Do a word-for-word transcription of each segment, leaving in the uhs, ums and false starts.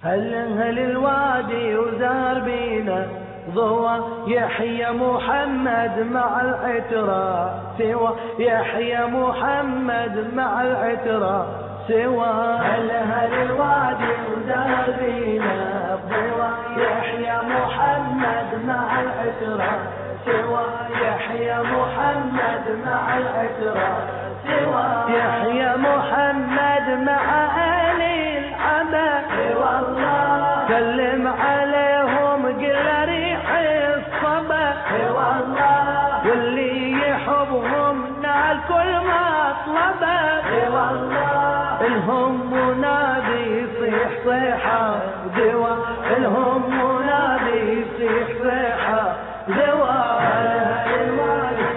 هل هل الوادي وزار بينا ضوى يحيى محمد مع العترة سوى يحيى محمد مع العترة سوى هل هل الوادي وزار بينا ضوى يحيى محمد مع العترة سوى يحيى محمد مع العترة سوى يحيى محمد مع أهل العبا والله سلم عليهم قل ريح الصبا والله واللي يحبهم نال كل مطلبه والله الهم منادي يصيح صيحه دوا الهم منادي يصيح صيحه دوا الوالي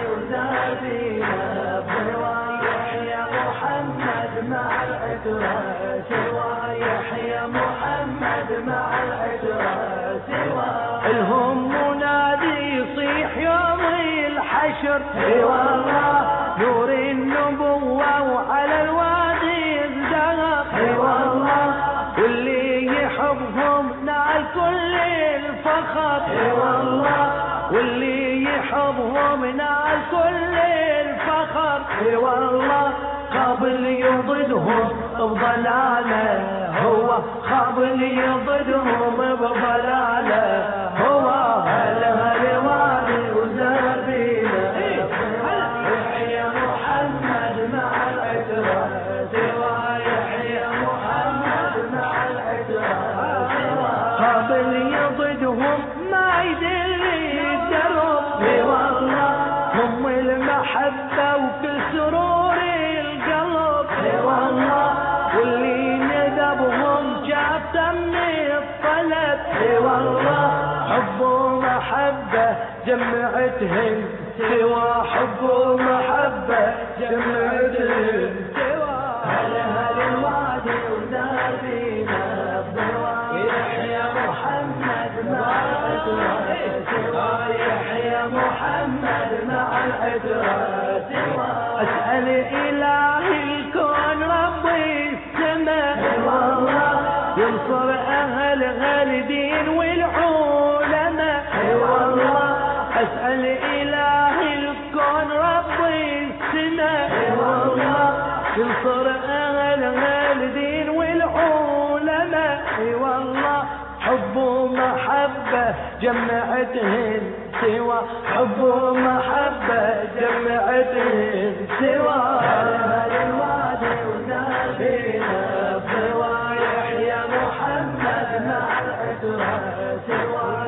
وزادينا بوا يحيى محمد مع العترة سوى يحيى محمد مع العترة سوى الهم منادي يصيح يوم الحشر اي والله نور النبوة وعلى الوادي ازدهر اي والله واللي يحبهم نال كل الفخر اي والله واللي يحبهم نال كل الفخر اي والله قابل يضدهم بضلاله هو قابل يضدهم بضلاله هو هل هل وادي وزار بينا يحيى محمد مع العترة سوى يحيى محمد مع العترة سوى قابل يضدهم ما يدل الدرب اي والله هم المحبة وكل سرور القلب اي والله واللي ندبهم جاب تم الطلب اي والله حب ومحبة جمعتهم سوى حب ومحبة جمعتهم سوى هل هل الوادي وزار بينا بضوى يحيى محمد مع العترة سوى يحيى محمد مع العترة سوى أسأل إله الكون ربي السماء والله ينصر أهل الدين والعلماء والله أسأل إله الكون ربي السماء والله ينصر أهل الدين والعلماء والله حب ومحبة جمعتهن سوى حب ومحبة جمعتهن سوى هل الوادي وزار بينا بضوى يحيى محمد مع العترة سوى